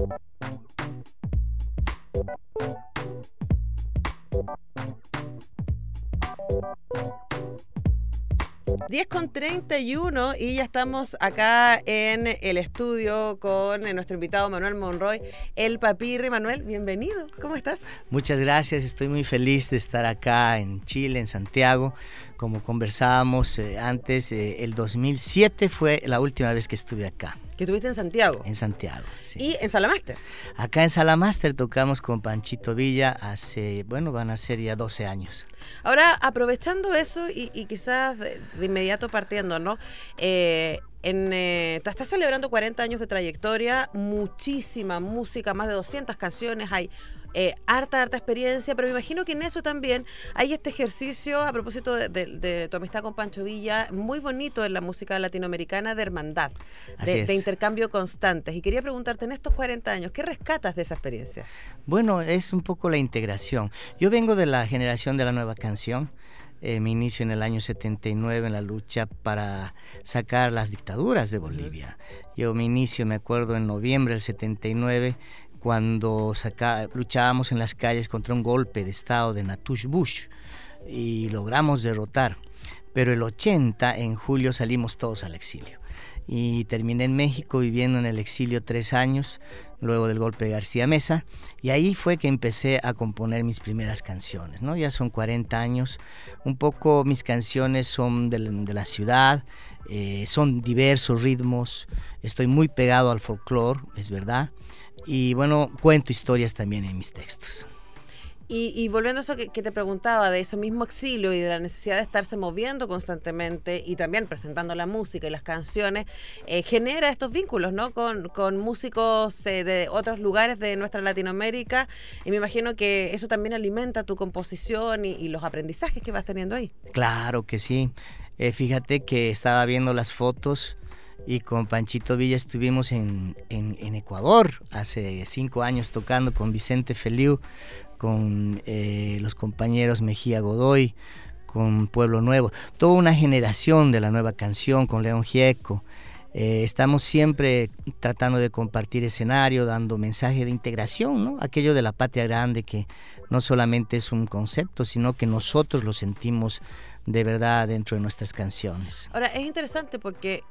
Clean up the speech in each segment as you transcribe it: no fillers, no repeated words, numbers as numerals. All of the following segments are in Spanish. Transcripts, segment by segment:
10:31 y ya estamos acá en el estudio con nuestro invitado Manuel Monroy, el Papirri. Manuel, bienvenido, ¿cómo estás? Muchas gracias, estoy muy feliz de estar acá en Chile, en Santiago. Como conversábamos antes, el 2007 fue la última vez que estuve acá. ¿Que estuviste en Santiago? En Santiago, sí. ¿Y en Salamaster? Acá en Salamaster tocamos con Panchito Villa hace, van a ser ya 12 años. Ahora, aprovechando eso y quizás de inmediato partiendo, ¿no? Estás celebrando 40 años de trayectoria, muchísima música, más de 200 canciones, hay harta experiencia, pero me imagino que en eso también hay este ejercicio, a propósito de tu amistad con Pancho Villa, muy bonito en la música latinoamericana, de hermandad, de intercambio constantes. Y quería preguntarte, en estos 40 años, ¿qué rescatas de esa experiencia? Bueno, es un poco la integración. Yo vengo de la generación de la nueva canción. Me inicio en el año 79 en la lucha para sacar las dictaduras de Bolivia. Yo me inicio, me acuerdo, en noviembre del 79, cuando luchábamos en las calles contra un golpe de estado de Natush Bush y logramos derrotar. Pero el 80, en julio, salimos todos al exilio. Y terminé en México viviendo en el exilio 3 años, luego del golpe de García Meza, y ahí fue que empecé a componer mis primeras canciones, ¿no? Ya son 40 años, un poco mis canciones son de la ciudad, son diversos ritmos, estoy muy pegado al folclore, es verdad, y bueno, cuento historias también en mis textos. Y volviendo a eso que te preguntaba, de ese mismo exilio y de la necesidad de estarse moviendo constantemente y también presentando la música y las canciones, genera estos vínculos, ¿no? Con músicos de otros lugares de nuestra Latinoamérica, y me imagino que eso también alimenta tu composición y los aprendizajes que vas teniendo ahí. Claro que sí. Fíjate que estaba viendo las fotos y con Panchito Villa estuvimos en Ecuador hace 5 años tocando con Vicente Feliu, con los compañeros Mejía Godoy, con Pueblo Nuevo, toda una generación de la nueva canción, con León Gieco. Estamos siempre tratando de compartir escenario, dando mensaje de integración, ¿no? Aquello de la patria grande, que no solamente es un concepto, sino que nosotros lo sentimos de verdad dentro de nuestras canciones. Ahora, es interesante porque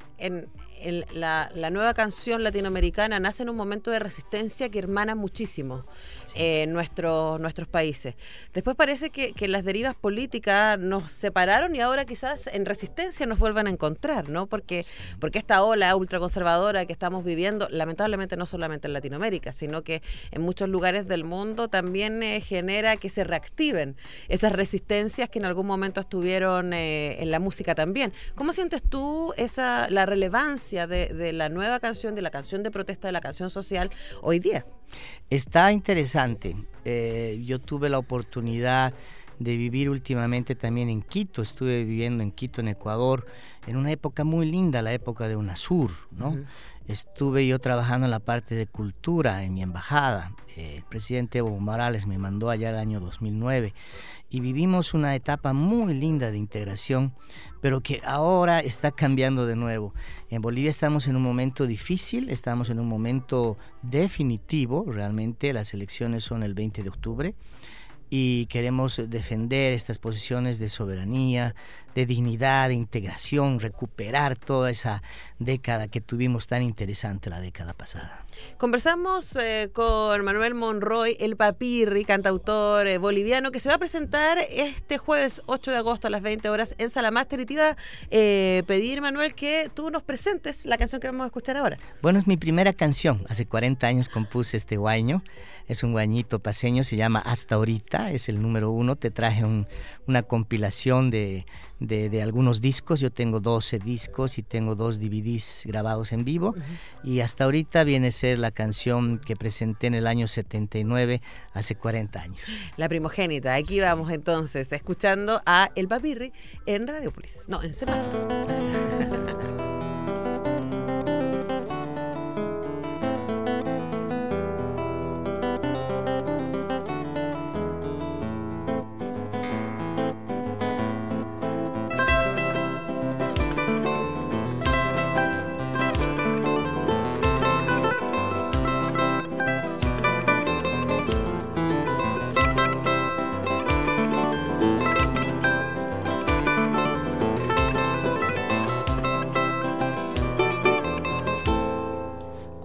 la nueva canción latinoamericana nace en un momento de resistencia que hermana muchísimo nuestros países. Después parece que las derivas políticas nos separaron y ahora quizás en resistencia nos vuelvan a encontrar, ¿no? Porque esta ola ultraconservadora que estamos viviendo, lamentablemente no solamente en Latinoamérica, sino que en muchos lugares del mundo también genera que se reactiven esas resistencias que en algún momento estuvieron en la música también. ¿Cómo sientes tú la relevancia de la nueva canción, de la canción de protesta, de la canción social hoy día? Está interesante. Yo tuve la oportunidad de vivir últimamente también en Quito. Estuve viviendo en Quito, en Ecuador, en una época muy linda, la época de UNASUR, ¿no? Estuve yo trabajando en la parte de cultura en mi embajada. El presidente Evo Morales me mandó allá el año 2009 y vivimos una etapa muy linda de integración, pero que ahora está cambiando de nuevo. En Bolivia estamos en un momento difícil, estamos en un momento definitivo, realmente las elecciones son el 20 de octubre, y queremos defender estas posiciones de soberanía, de dignidad, de integración, recuperar toda esa década que tuvimos tan interesante la década pasada. Conversamos con Manuel Monroy, el Papirri, cantautor boliviano, que se va a presentar este jueves 8 de agosto a las 20 horas en Salamaster, y te iba a pedir, Manuel, que tú nos presentes la canción que vamos a escuchar ahora. Bueno, es mi primera canción. Hace 40 años compuse este guaño. Es un guañito paseño, se llama Hasta Ahorita, es el número 1. Te traje una compilación de algunos discos. Yo tengo 12 discos y tengo 2 DVDs grabados en vivo. Y Hasta Ahorita viene a ser la canción que presenté en el año 79, hace 40 años. La primogénita. Aquí vamos entonces, escuchando a El Papirri en Radiopolis. No, en Semáforo.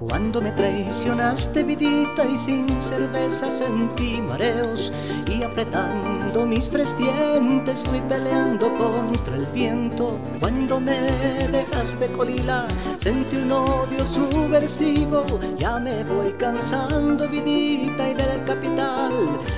Cuando me traicionaste, vidita, y sin cerveza sentí mareos, y apretando mis 3 dientes fui peleando contra el viento. Cuando me dejaste, colila, sentí un odio subversivo. Ya me voy cansando, vidita, y del capital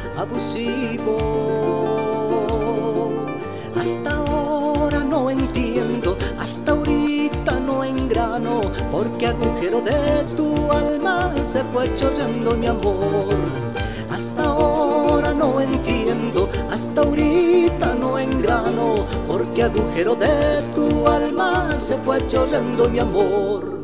abusivo. Hasta ahora no entiendo, hasta ahorita no engrano, porque agujero de tu alma se fue chorreando mi amor. Hasta ahora no entiendo, hasta ahorita no engrano, porque agujero de tu alma se fue chorreando mi amor.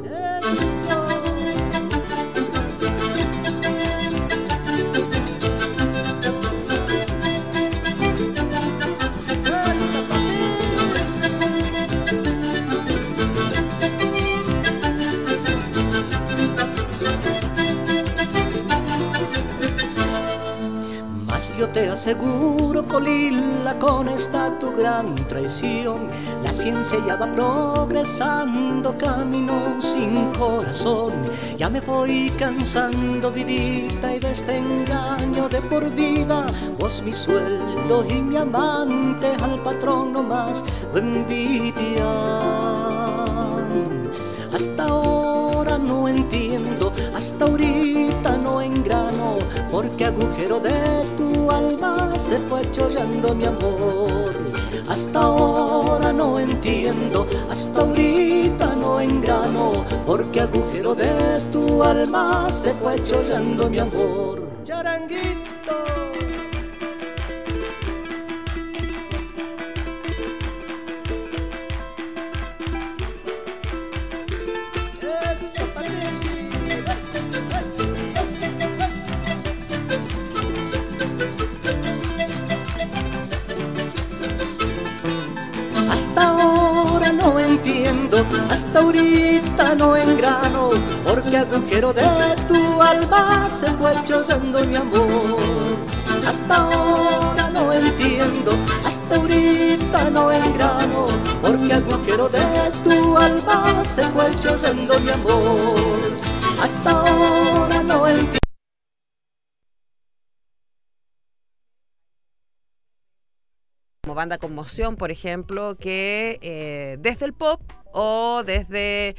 Yo te aseguro, colila, con esta tu gran traición, la ciencia ya va progresando, camino sin corazón. Ya me voy cansando, vidita, y de este engaño de por vida. Vos mi sueldo y mi amante, al patrón nomás lo envidian. Hasta ahora no entiendo, hasta ahorita no engrano, porque agujero de tu alma se fue chorreando mi amor. Hasta ahora no entiendo, hasta ahorita no engrano, porque agujero de tu alma se fue chorreando mi amor. Charanguito. Hasta ahora no entiendo, hasta ahorita no engrano, porque agujero de tu alma se fue chorreando mi amor. Hasta ahora no entiendo, hasta ahorita no engrano, porque agujero de tu alma se fue chorreando mi amor. Hasta ahora no entiendo. Como Banda Conmoción, por ejemplo, que desde el pop o desde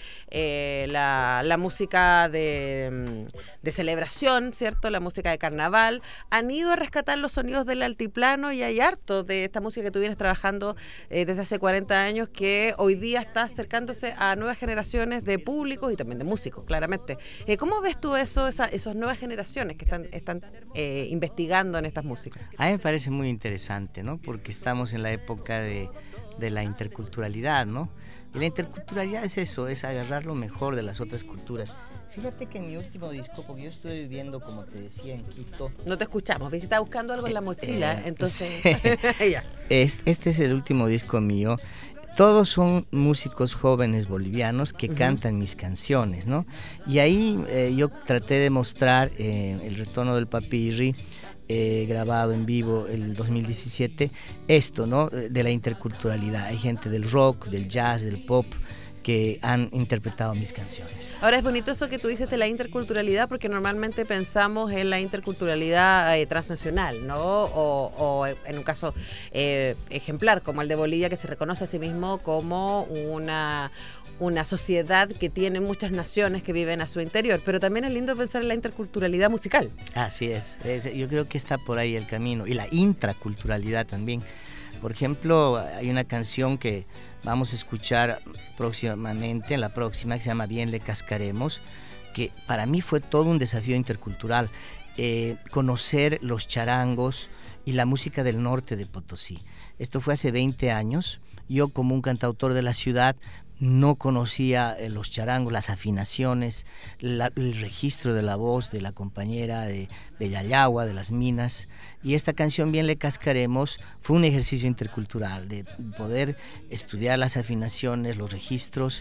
la música de celebración, ¿cierto? La música de carnaval, han ido a rescatar los sonidos del altiplano, y hay harto de esta música que tú vienes trabajando desde hace 40 años, que hoy día está acercándose a nuevas generaciones de públicos y también de músicos, claramente. ¿Cómo ves tú esas nuevas generaciones que están investigando en estas músicas? A mí me parece muy interesante, ¿no? Porque estamos en la época de la interculturalidad, ¿no? Y la interculturalidad es eso, es agarrar lo mejor de las otras culturas. Fíjate que en mi último disco, porque yo estuve viviendo, como te decía, en Quito. No te escuchamos, ¿viste? Estás buscando algo en la mochila, entonces... Ya. Este es el último disco mío. Todos son músicos jóvenes bolivianos que cantan mis canciones, ¿no? Y ahí yo traté de mostrar El Retorno del Papirri, grabado en vivo el 2017, esto, ¿no? De la interculturalidad. Hay gente del rock, del jazz, del pop, que han interpretado mis canciones. Ahora, es bonito eso que tú dices de la interculturalidad, porque normalmente pensamos en la interculturalidad transnacional, ¿no? O en un caso ejemplar, como el de Bolivia, que se reconoce a sí mismo como una sociedad que tiene muchas naciones que viven a su interior, pero también es lindo pensar en la interculturalidad musical. Así es, yo creo que está por ahí el camino, y la intraculturalidad también. Por ejemplo, hay una canción que vamos a escuchar próximamente, en la próxima, que se llama Bien le cascaremos, que para mí fue todo un desafío intercultural, conocer los charangos y la música del norte de Potosí. Esto fue hace 20 años, yo como un cantautor de la ciudad no conocía los charangos, las afinaciones, el registro de la voz de la compañera de Yayagua, de las minas, y esta canción Bien le cascaremos fue un ejercicio intercultural de poder estudiar las afinaciones, los registros,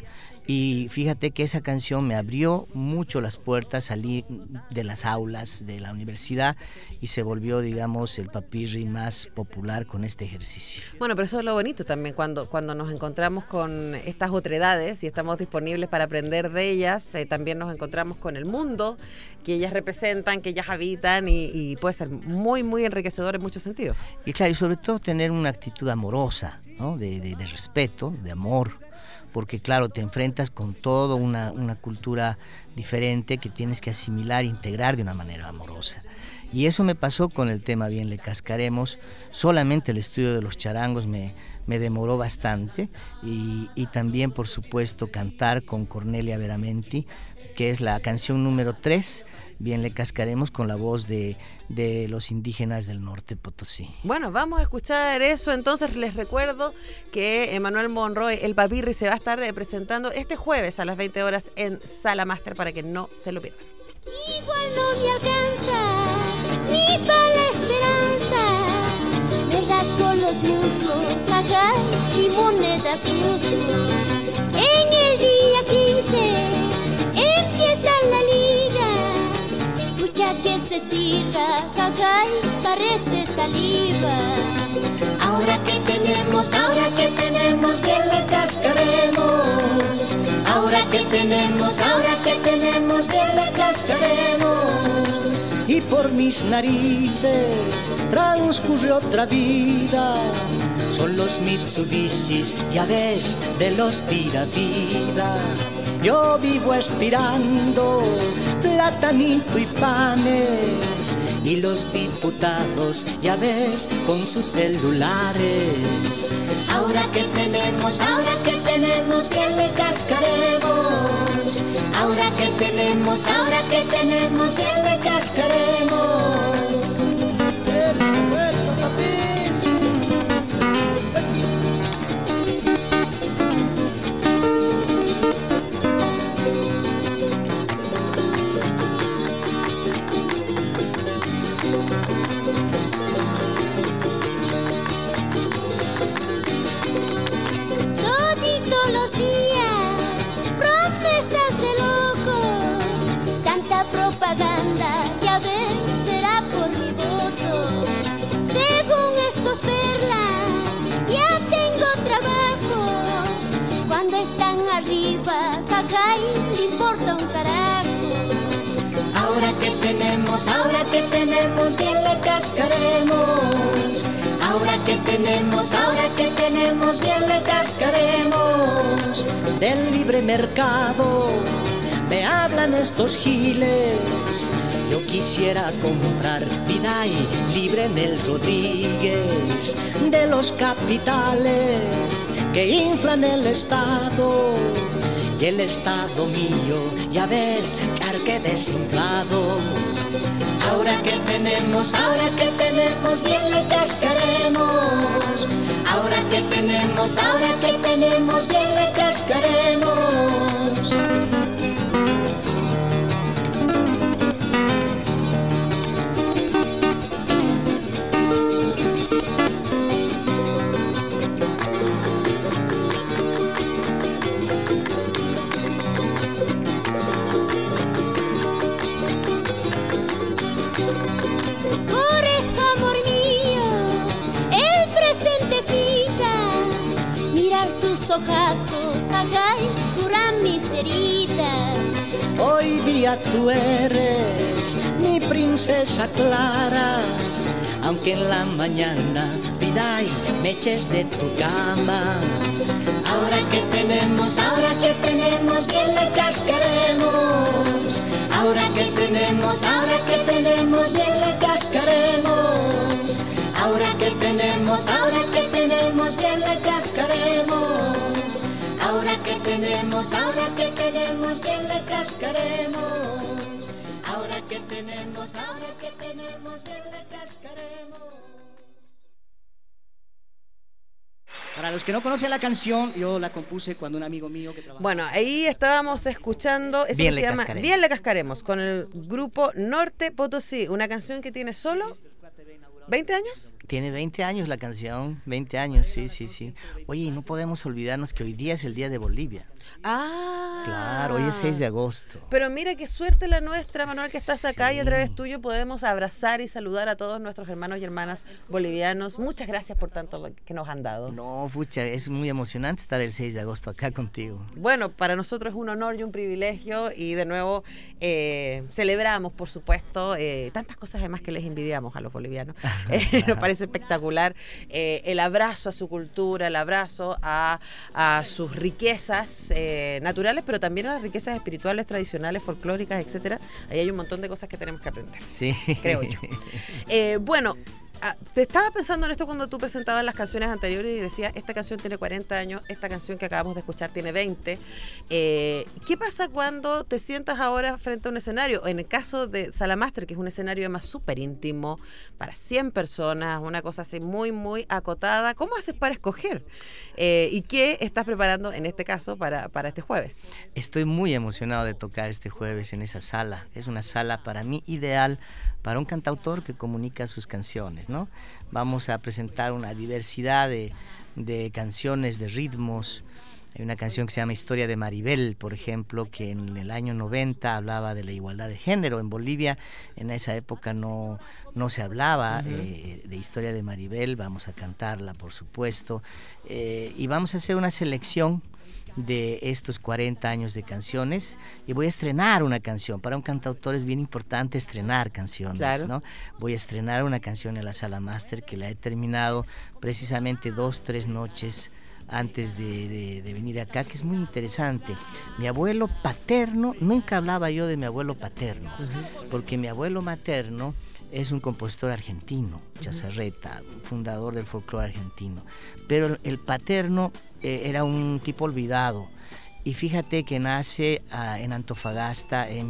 Y fíjate que esa canción me abrió mucho las puertas, salí de las aulas de la universidad y se volvió, digamos, el papirri más popular con este ejercicio. Bueno, pero eso es lo bonito también, cuando nos encontramos con estas otredades y estamos disponibles para aprender de ellas, también nos encontramos con el mundo que ellas representan, que ellas habitan y puede ser muy, muy enriquecedor en muchos sentidos. Y claro, y sobre todo tener una actitud amorosa, ¿no? de respeto, de amor, porque claro, te enfrentas con toda una cultura diferente que tienes que asimilar, integrar de una manera amorosa. Y eso me pasó con el tema Bien le cascaremos. Solamente el estudio de los charangos me demoró bastante y también, por supuesto, cantar con Cornelia Veramenti, que es la canción número 3, Bien le cascaremos, con la voz de los indígenas del norte Potosí. Bueno, vamos a escuchar eso. Entonces les recuerdo que Emanuel Monroy, el papirri, se va a estar presentando este jueves a las 20 horas en Sala Máster para que no se lo pierdan. Igual no me alcanza ni para la esperanza, me rasco los muslos, acá y monedas busco. En el día 15 empieza la liga, pucha que se estira, acá y parece saliva. Ahora que tenemos, bien le cascaremos. Ahora que tenemos, bien le cascaremos. Y por mis narices transcurre otra vida. Son los Mitsubishis, ya ves, de los tiravida. Yo vivo estirando platanito y panes, y los diputados, ya ves, con sus celulares. Ahora que tenemos, bien le cascaremos. Ahora que tenemos, bien le cascaremos. Eso, papi. Propaganda, ya ven, será por mi voto. Según estos perlas, ya tengo trabajo. Cuando están arriba, cacay, le importa un carajo. Ahora que tenemos, bien le cascaremos. Ahora que tenemos, bien le cascaremos. Del libre mercado me hablan estos giles. Yo quisiera comprar Vidai libre en el Rodríguez. De los capitales que inflan el Estado, y el Estado mío, ya ves, charque desinflado. Ahora que tenemos, bien le cascaremos. Ahora que tenemos, bien le cascaremos. Ojazos, agay, cura mis heridas. Hoy día tú eres mi princesa Clara, aunque en la mañana, Vidai, me eches de tu cama. Ahora que tenemos, bien le cascaremos. Ahora que tenemos, bien le cascaremos. Ahora que tenemos, bien le cascaremos. Ahora que tenemos, bien le cascaremos. Ahora que tenemos, bien le cascaremos. Para los que no conocen la canción, yo la compuse cuando un amigo mío que trabaja... Bueno, ahí estábamos escuchando eso Bien que le se llama cascaremos. Bien le cascaremos, con el grupo Norte Potosí, una canción que tiene solo ¿20 años? Tiene 20 años la canción, 20 años, sí. Oye, y no podemos olvidarnos que hoy día es el Día de Bolivia. Ah. Claro, hoy es 6 de agosto. Pero mira qué suerte la nuestra, Manuel, que estás acá y a través tuyo podemos abrazar y saludar a todos nuestros hermanos y hermanas bolivianos. Muchas gracias por tanto que nos han dado. No, pucha, es muy emocionante estar el 6 de agosto acá contigo. Bueno, para nosotros es un honor y un privilegio y de nuevo celebramos, por supuesto, tantas cosas además que les envidiamos a los bolivianos. Nos parece espectacular el abrazo a su cultura, el abrazo a sus riquezas naturales, pero también a las riquezas espirituales, tradicionales, folclóricas, etcétera. Ahí hay un montón de cosas que tenemos que aprender. Sí. Creo yo. Bueno, te estaba pensando en esto cuando tú presentabas las canciones anteriores y decías, esta canción tiene 40 años, esta canción que acabamos de escuchar tiene 20. ¿Qué pasa cuando te sientas ahora frente a un escenario? En el caso de Salamaster, que es un escenario además súper íntimo, para 100 personas, una cosa así muy, muy acotada, ¿cómo haces para escoger? ¿Y qué estás preparando en este caso para este jueves? Estoy muy emocionado de tocar este jueves en esa sala. Es una sala para mí ideal para un cantautor que comunica sus canciones, ¿no? Vamos a presentar una diversidad de canciones, de ritmos. Hay una canción que se llama Historia de Maribel, por ejemplo, que en el año 90 hablaba de la igualdad de género. En Bolivia en esa época no se hablaba de Historia de Maribel. Vamos a cantarla, por supuesto, y vamos a hacer una selección de estos 40 años de canciones y voy a estrenar una canción. Para un cantautor es bien importante estrenar canciones, claro, ¿no? Voy a estrenar una canción en la Salamaster que la he terminado precisamente 2-3 noches antes de venir acá, que es muy interesante. Mi abuelo paterno, nunca hablaba yo de mi abuelo paterno, porque mi abuelo materno es un compositor argentino, Chazarreta, fundador del folclore argentino, pero el paterno era un tipo olvidado, y fíjate que nace en Antofagasta en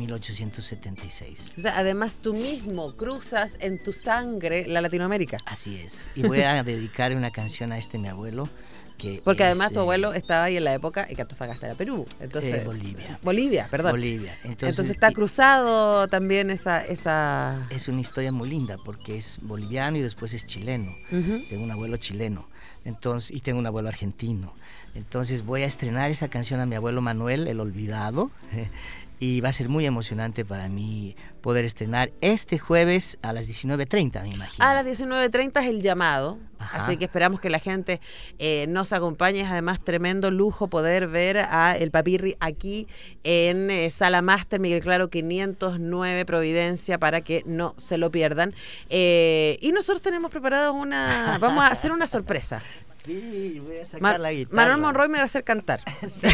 1876. O sea, además tú mismo cruzas en tu sangre la Latinoamérica. Así es, y voy a dedicar una canción a mi abuelo. Porque además tu abuelo estaba ahí en la época en que Antofagasta era Perú. Entonces, Bolivia, perdón. Bolivia. Entonces está cruzado también esa... Es una historia muy linda porque es boliviano y después es chileno. Tengo un abuelo chileno. Entonces, y tengo un abuelo argentino. Entonces voy a estrenar esa canción a mi abuelo Manuel, el olvidado, y va a ser muy emocionante para mí poder estrenar este jueves a las 19:30, me imagino. A las 19:30 es el llamado, Ajá. Así que esperamos que la gente nos acompañe. Es además tremendo lujo poder ver a El Papirri aquí en Salamaster, Miguel Claro 509 Providencia, para que no se lo pierdan. Y nosotros tenemos preparado vamos a hacer una sorpresa. Sí, voy a sacar la guitarra. Manuel Monroy me va a hacer cantar. Sí.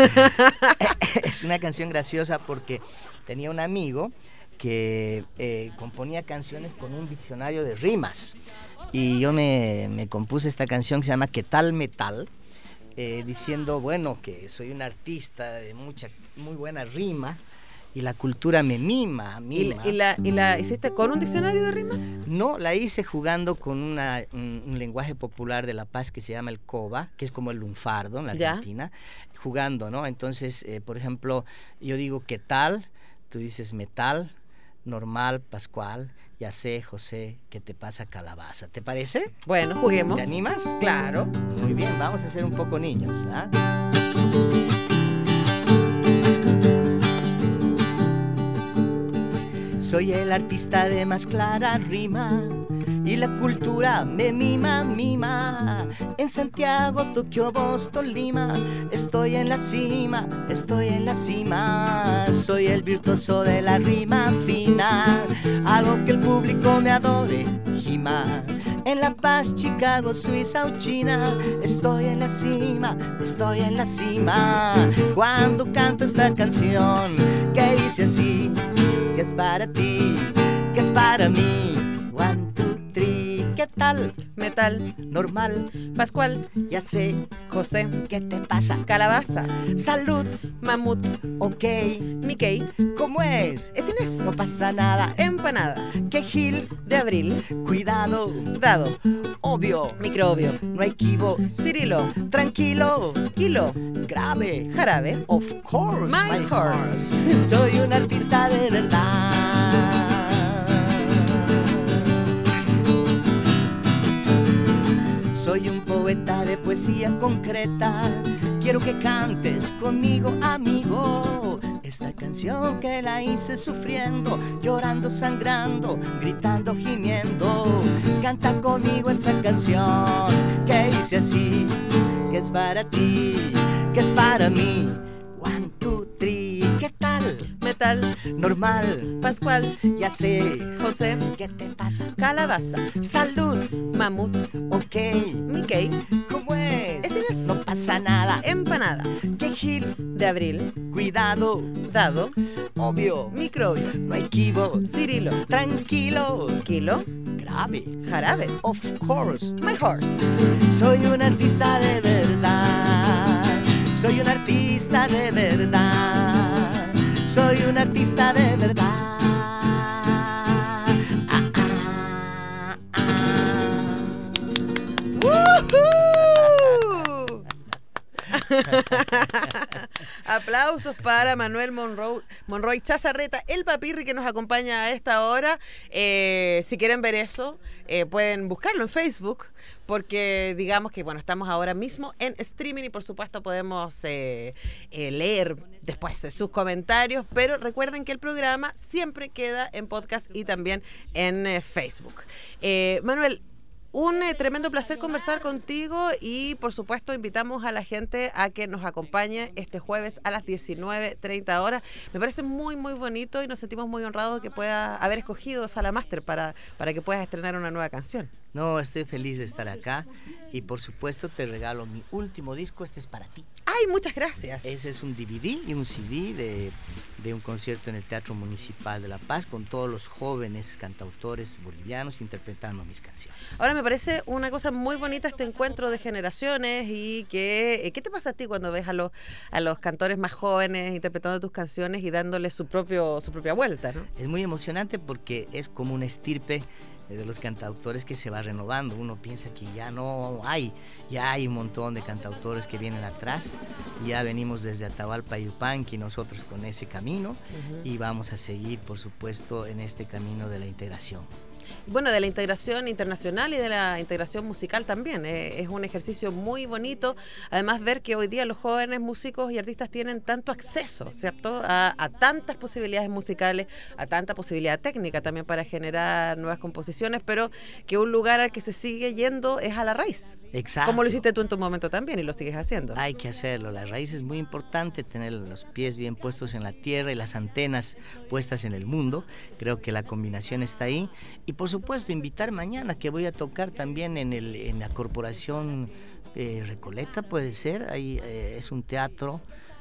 Es una canción graciosa porque tenía un amigo que componía canciones con un diccionario de rimas. Y yo me compuse esta canción que se llama ¿Qué tal metal? Diciendo, bueno, que soy un artista de muy buena rima. Y la cultura me mima. ¿Y la hiciste con un diccionario de rimas? No, la hice jugando con un lenguaje popular de La Paz que se llama el coba, que es como el lunfardo en la Argentina, jugando, ¿no? Entonces, por ejemplo, yo digo ¿qué tal? Tú dices metal, normal, Pascual, ya sé, José, ¿qué te pasa, calabaza? ¿Te parece? Bueno, juguemos. ¿Te animas? Claro. Muy bien, vamos a ser un poco niños, ¿ah? Soy el artista de más clara rima y la cultura me mima. En Santiago, Tokio, Boston, Lima, estoy en la cima. Soy el virtuoso de la rima fina, hago que el público me adore, Jima. En La Paz, Chicago, Suiza o China, estoy en la cima. Cuando canto esta canción que dice así, que es para ti, que es para mí. 1, 2, 3, ¿qué tal? Metal, normal, Pascual, ya sé, José, ¿qué te pasa? Calabaza, salud, mamut, ok, Mickey, ¿cómo es? Es Inés, no pasa nada, empanada, que Gil, de abril, cuidado, dado, obvio, microbio, no hay equivo, Cirilo, tranquilo, kilo, grave, jarabe, of course, my horse. Soy un artista de verdad. poeta de poesía concreta. Quiero que cantes conmigo, amigo, esta canción que la hice sufriendo, llorando, sangrando, gritando, gimiendo. Canta conmigo esta canción que hice así, que es para ti, que es para mí. 1, 2, 3, ¿qué tal? Metal, Normal, Pascual, ya sé. José, ¿Qué te pasa? Calabaza, Salud, Mamut, ok. Mickey, ¿Cómo es? Ese es. No pasa nada. Empanada, ¿Qué gil? de Abril, Cuidado, Dado, obvio. Microbio, No hay equivo. Cirilo, Tranquilo, Kilo, grave. Jarabe, Of course. My Horse. Soy un artista de verdad. Soy un artista de verdad. Soy un artista de verdad. Ah, ah, ah. ¡Woohoo! Aplausos para Manuel Monroy Chazarreta, el papirri que nos acompaña a esta hora. Si quieren ver eso, pueden buscarlo en Facebook, porque digamos que bueno, estamos ahora mismo en streaming y por supuesto podemos leer después sus comentarios, pero recuerden que el programa siempre queda en podcast y también en Facebook. Manuel, un tremendo placer conversar contigo y por supuesto invitamos a la gente a que nos acompañe este jueves a las 19:30 horas. Me parece muy muy bonito y nos sentimos muy honrados de que pueda haber escogido Sala Master para que puedas estrenar una nueva canción. No, estoy feliz de estar acá y por supuesto te regalo mi último disco, este es para ti. ¡Ay, muchas gracias! Ese es un DVD y un CD de un concierto en el Teatro Municipal de La Paz con todos los jóvenes cantautores bolivianos interpretando mis canciones. Ahora me parece una cosa muy bonita este encuentro de generaciones y que ¿qué te pasa a ti cuando ves a los cantores más jóvenes interpretando tus canciones y dándole su propia vuelta, ¿no? Es muy emocionante porque es como una estirpe de los cantautores que se va renovando. Uno piensa que ya no hay, ya hay un montón de cantautores que vienen atrás, ya venimos desde Atahualpa Yupanqui nosotros con ese camino y vamos a seguir por supuesto en este camino de la integración. Bueno, de la integración internacional y de la integración musical también. Es un ejercicio muy bonito. Además, ver que hoy día los jóvenes músicos y artistas tienen tanto acceso, ¿cierto? A tantas posibilidades musicales, a tanta posibilidad técnica también para generar nuevas composiciones, pero que un lugar al que se sigue yendo es a la raíz. Exacto. Como lo hiciste tú en tu momento también y lo sigues haciendo. Hay que hacerlo. La raíz es muy importante, tener los pies bien puestos en la tierra y las antenas puestas en el mundo. Creo que la combinación está ahí. Y por supuesto, invitar mañana que voy a tocar también en la Corporación Recoleta, puede ser. Ahí es un teatro.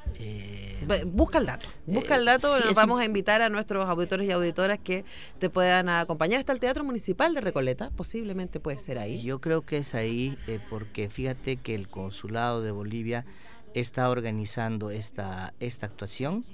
Busca el dato, sí, nos vamos a invitar a nuestros auditores y auditoras que te puedan acompañar hasta el Teatro Municipal de Recoleta, posiblemente puede ser ahí. Yo creo que es ahí, porque fíjate que el Consulado de Bolivia está organizando esta actuación.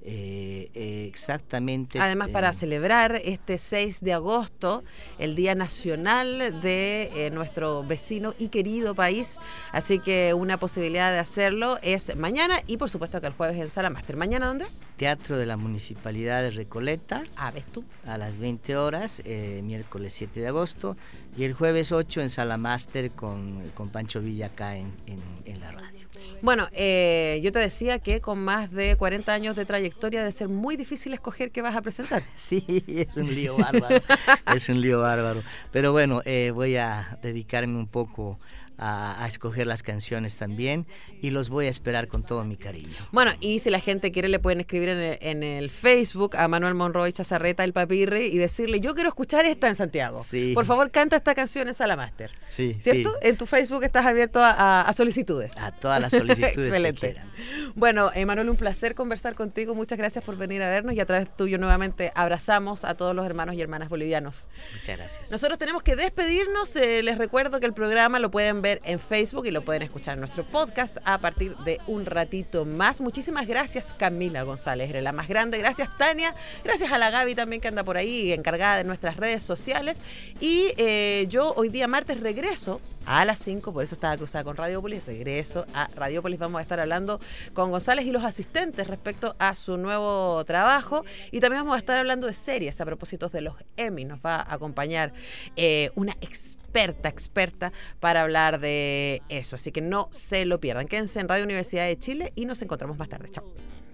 Exactamente. Además, para celebrar este 6 de agosto, el Día Nacional de nuestro vecino y querido país. Así que una posibilidad de hacerlo es mañana y por supuesto que el jueves en Sala Master. ¿Mañana dónde es? Teatro de la Municipalidad de Recoleta. ¿Ves tú? A las 20 horas, miércoles 7 de agosto. Y el jueves 8 en Sala Master con Pancho Villa acá en la radio. Bueno, yo te decía que con más de 40 años de trayectoria debe ser muy difícil escoger qué vas a presentar. Sí, es un lío bárbaro, es un lío bárbaro. Pero bueno, voy a dedicarme un poco a escoger las canciones también y los voy a esperar con todo mi cariño. Bueno, y si la gente quiere le pueden escribir en el Facebook a Manuel Monroy Chazarreta, el papirri, y decirle, yo quiero escuchar esta en Santiago. Sí. Por favor, canta esta canción en Sala Master. Sí, ¿cierto? sí. En tu Facebook estás abierto a solicitudes. A todas las solicitudes Excelente. que quieran. Bueno, Manuel, un placer conversar contigo. Muchas gracias por venir a vernos y a través tuyo nuevamente abrazamos a todos los hermanos y hermanas bolivianos. Muchas gracias. Nosotros tenemos que despedirnos. Les recuerdo que el programa lo pueden ver en Facebook y lo pueden escuchar en nuestro podcast a partir de un ratito más. Muchísimas gracias, Camila González, eres la más grande. Gracias, Tania. Gracias a la Gaby también que anda por ahí encargada de nuestras redes sociales. Y yo hoy día martes regreso a las 5, por eso estaba cruzada con Radiopolis. Regreso a Radiopolis, vamos a estar hablando con González y los asistentes respecto a su nuevo trabajo, y también vamos a estar hablando de series a propósito de los Emmy. Nos va a acompañar una experta para hablar de eso, así que no se lo pierdan. Quédense en Radio Universidad de Chile y nos encontramos más tarde. Chao.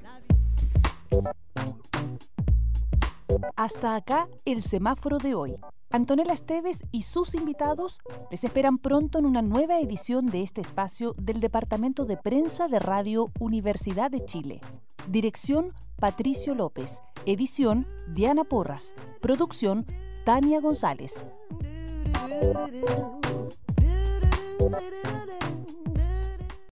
Hasta acá el semáforo de hoy. Antonella Esteves y sus invitados les esperan pronto en una nueva edición de este espacio del Departamento de Prensa de Radio Universidad de Chile. Dirección: Patricio López. Edición: Diana Porras. Producción: Tania González.